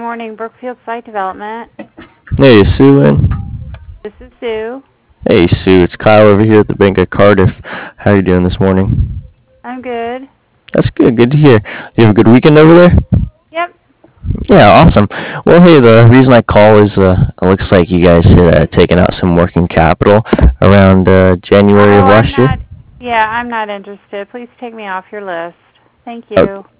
morning, Brookfield Site Development. Hey, Sue in? This is Sue. Hey, Sue, it's Kyle over here at the Bank of Cardiff. How are you doing this morning? I'm good. That's good. Good to hear. You have a good weekend over there? Yep. Yeah, awesome. Well, hey, the reason I call is it looks like you guys had taken out some working capital around January of I'm last year. not. Yeah, I'm not interested. Please take me off your list. Thank Oh, you.